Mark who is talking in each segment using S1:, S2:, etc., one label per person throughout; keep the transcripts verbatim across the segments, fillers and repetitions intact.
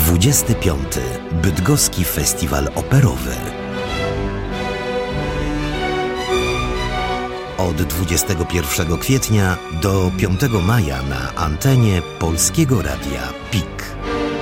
S1: dwudziesty piąty Bydgoski Festiwal Operowy. Od dwudziestego pierwszego kwietnia do piątego maja na antenie Polskiego Radia P I K.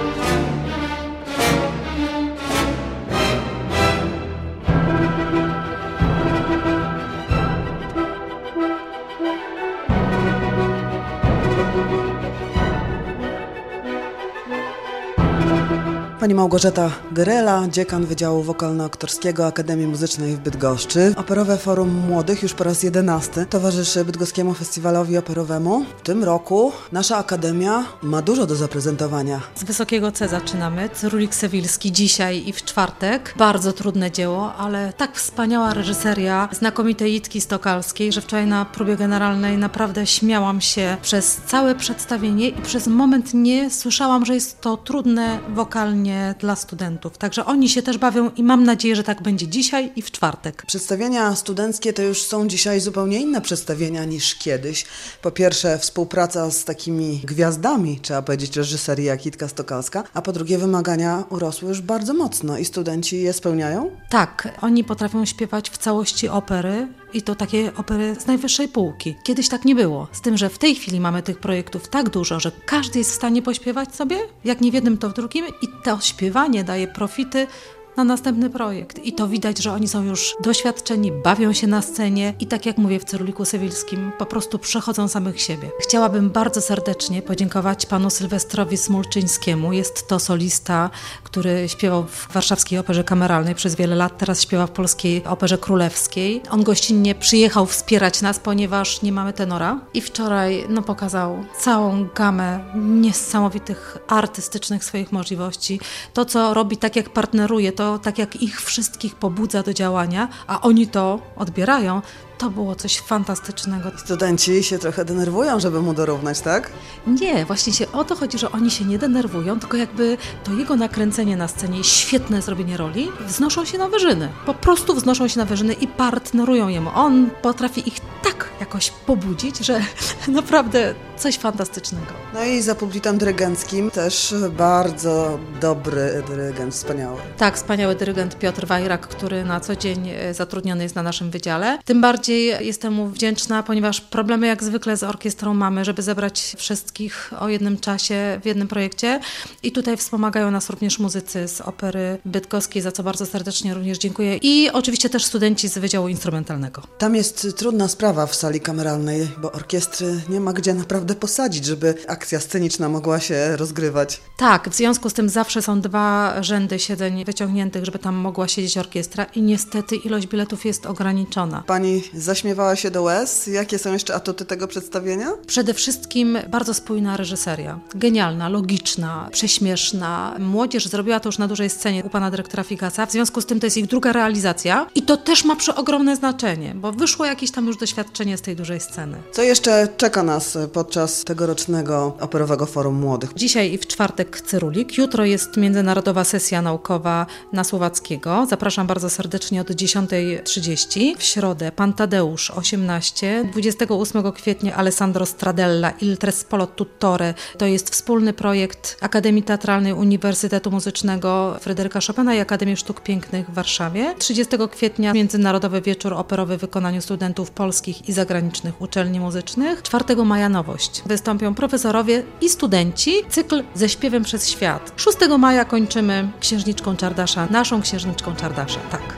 S2: Pani Małgorzata Gyrela, dziekan Wydziału Wokalno-Aktorskiego Akademii Muzycznej w Bydgoszczy. Operowe Forum Młodych już po raz jedenasty towarzyszy Bydgoskiemu Festiwalowi Operowemu. W tym roku nasza Akademia ma dużo do zaprezentowania.
S3: Z wysokiego C zaczynamy. Cyrulik Sewilski dzisiaj i w czwartek. Bardzo trudne dzieło, ale tak wspaniała reżyseria znakomitej Jitki Stokalskiej, że wczoraj na próbie generalnej naprawdę śmiałam się przez całe przedstawienie i przez moment nie słyszałam, że jest to trudne wokalnie dla studentów. Także oni się też bawią i mam nadzieję, że tak będzie dzisiaj i w czwartek.
S2: Przedstawienia studenckie to już są dzisiaj zupełnie inne przedstawienia niż kiedyś. Po pierwsze współpraca z takimi gwiazdami, trzeba powiedzieć, reżyserii jak Jitka Stokalska, a po drugie wymagania urosły już bardzo mocno i studenci je spełniają?
S3: Tak, oni potrafią śpiewać w całości opery i to takie opery z najwyższej półki. Kiedyś tak nie było, z tym, że w tej chwili mamy tych projektów tak dużo, że każdy jest w stanie pośpiewać sobie, jak nie w jednym, to w drugim i to śpiewanie daje profity na następny projekt. I to widać, że oni są już doświadczeni, bawią się na scenie i tak jak mówię w Cyruliku Sewilskim, po prostu przechodzą samych siebie. Chciałabym bardzo serdecznie podziękować panu Sylwestrowi Smulczyńskiemu. Jest to solista, który śpiewał w Warszawskiej Operze Kameralnej przez wiele lat, teraz śpiewa w Polskiej Operze Królewskiej. On gościnnie przyjechał wspierać nas, ponieważ nie mamy tenora i wczoraj no, pokazał całą gamę niesamowitych artystycznych swoich możliwości. To, co robi, tak jak partneruje, to tak jak ich wszystkich pobudza do działania, a oni to odbierają, to było coś fantastycznego.
S2: Studenci się trochę denerwują, żeby mu dorównać, tak?
S3: Nie, właśnie się o to chodzi, że oni się nie denerwują, tylko jakby to jego nakręcenie na scenie, świetne zrobienie roli, wznoszą się na wyżyny. Po prostu wznoszą się na wyżyny i partnerują jemu. On potrafi ich tak jakoś pobudzić, że naprawdę coś fantastycznego.
S2: No i za pulpitem dyrygenckim też bardzo dobry dyrygent, wspaniały.
S3: Tak, wspaniały dyrygent Piotr Wajrak, który na co dzień zatrudniony jest na naszym wydziale. Tym bardziej jestem mu wdzięczna, ponieważ problemy jak zwykle z orkiestrą mamy, żeby zebrać wszystkich o jednym czasie w jednym projekcie i tutaj wspomagają nas również muzycy z Opery Bydgoskiej, za co bardzo serdecznie również dziękuję i oczywiście też studenci z Wydziału Instrumentalnego.
S2: Tam jest trudna sprawa w sali kameralnej, bo orkiestry nie ma gdzie naprawdę posadzić, żeby akcja sceniczna mogła się rozgrywać.
S3: Tak, w związku z tym zawsze są dwa rzędy siedzeń wyciągniętych, żeby tam mogła siedzieć orkiestra i niestety ilość biletów jest ograniczona.
S2: Pani zaśmiewała się do łez. Jakie są jeszcze atuty tego przedstawienia?
S3: Przede wszystkim bardzo spójna reżyseria. Genialna, logiczna, prześmieszna. Młodzież zrobiła to już na dużej scenie u pana dyrektora Figasa. W związku z tym to jest ich druga realizacja i to też ma przeogromne znaczenie, bo wyszło jakieś tam już doświadczenie z tej dużej sceny.
S2: Co jeszcze czeka nas podczas tegorocznego Operowego Forum Młodych?
S3: Dzisiaj i w czwartek Cyrulik. Jutro jest międzynarodowa sesja naukowa na Słowackiego. Zapraszam bardzo serdecznie od dziesiąta trzydzieści. W środę pan Tadeusz osiemnaście, dwudziestego ósmego kwietnia Alessandro Stradella, Il Trespolo Tuttore. To jest wspólny projekt Akademii Teatralnej Uniwersytetu Muzycznego Fryderyka Chopina i Akademii Sztuk Pięknych w Warszawie. trzydziestego kwietnia Międzynarodowy Wieczór Operowy w wykonaniu studentów polskich i zagranicznych uczelni muzycznych. czwartego maja nowość. Wystąpią profesorowie i studenci. Cykl ze śpiewem przez świat. szóstego maja kończymy Księżniczką Czardasza, naszą Księżniczką Czardasza. Tak.